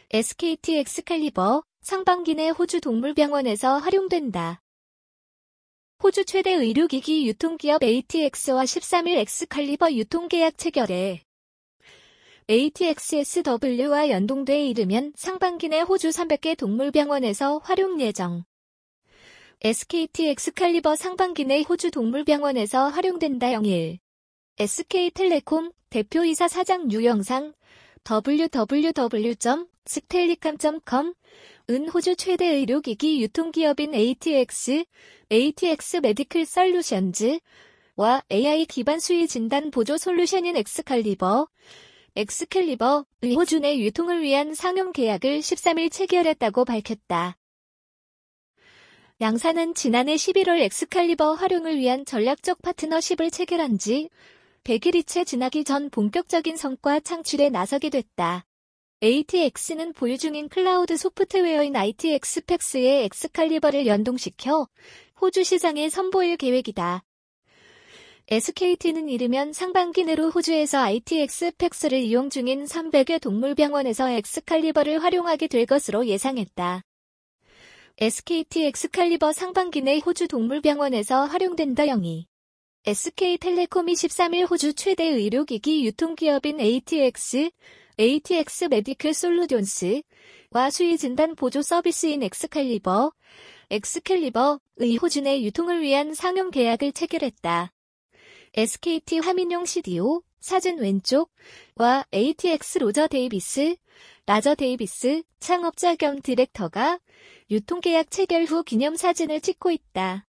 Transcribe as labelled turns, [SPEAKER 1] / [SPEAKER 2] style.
[SPEAKER 1] SKT 엑스칼리버, 상반기 내 호주 동물병원에서 활용된다. 호주 최대 의료기기 유통기업 ATX와 13일 엑스칼리버 유통계약 체결해. ATXSW와 연동돼 이르면 상반기 내 호주 300개 동물병원에서 활용 예정. SKT 엑스칼리버 상반기 내 호주 동물병원에서 활용된다. 01. SK텔레콤 대표이사 사장 유영상 www.skellicom.com 은 호주 최대 의료기기 유통기업인 ATX 메디컬 솔루션즈와 AI 기반 수의 진단 보조 솔루션인 엑스칼리버의 호주 내 유통을 위한 상용 계약을 13일 체결했다고 밝혔다. 양사는 지난해 11월 엑스칼리버 활용을 위한 전략적 파트너십을 체결한 지 100일이 채 지나기 전 본격적인 성과 창출에 나서게 됐다. ATX는 보유 중인 클라우드 소프트웨어인 ITX 팩스에 엑스칼리버를 연동시켜 호주 시장에 선보일 계획이다. SKT는 이르면 상반기 내로 호주에서 ITX 팩스를 이용 중인 300여 동물병원에서 엑스칼리버를 활용하게 될 것으로 예상했다. SKT 엑스칼리버 상반기 내 호주 동물병원에서 활용된다. 02. SK텔레콤이 13일 호주 최대 의료기기 유통기업인 ATX 메디컬 솔루션스와 수의 진단 보조 서비스인 엑스칼리버의 호주 내 유통을 위한 상용 계약을 체결했다. SKT 화민용 CDO, 사진 왼쪽과 ATX 라저 데이비스 창업자 겸 디렉터가 유통계약 체결 후 기념사진을 찍고 있다.